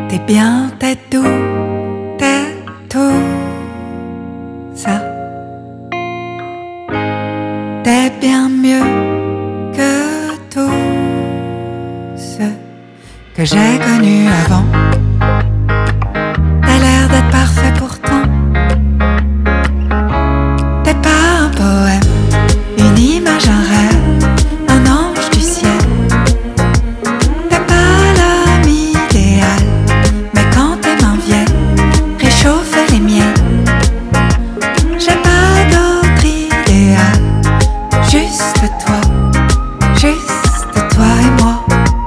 T'es bien, t'es doux, t'es tout ça. T'es bien mieux que tout ce que j'ai connu avant. T'as l'air d'être parfait pourtant. T'es pas un poème, une image, un rêve, un ange du ciel. T'es pas l'homme idéal, mais quand tes mains viennent réchauffer les miennes, j'ai pas d'autre idéal, juste toi et moi.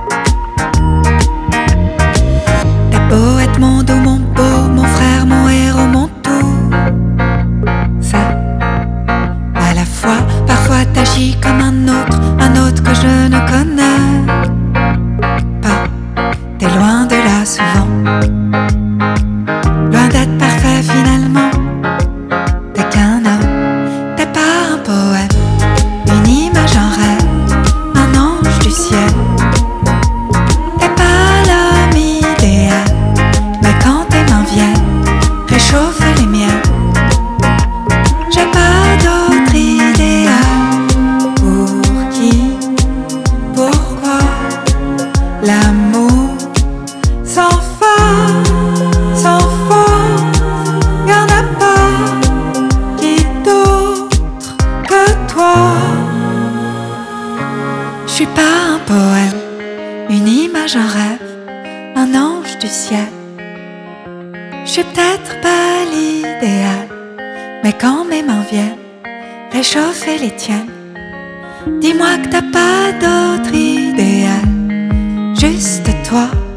T'as beau être mon doux, mon beau, mon frère, mon héros, mon tout ça. À la fois, parfois t'agis comme un autre que je ne connais pas. T'es loin de là souvent, loin d'être parfait finalement. T'es qu'un homme, t'es pas un poème, une image, un rêve, un ange du ciel. T'es pas l'homme idéal, mais quand tes mains viennent réchauffer les miennes, j'ai pas d'autre idéal. Pour qui, pourquoi l'amour sans fin, sans fond, y'en a pas qui d'autre que toi. Je suis pas un poème, une image, un rêve, un ange du ciel. Je suis peut-être pas l'idéal, mais quand mes mains viennent réchauffer les tiennes, dis-moi que t'as pas d'autre idéal, juste toi.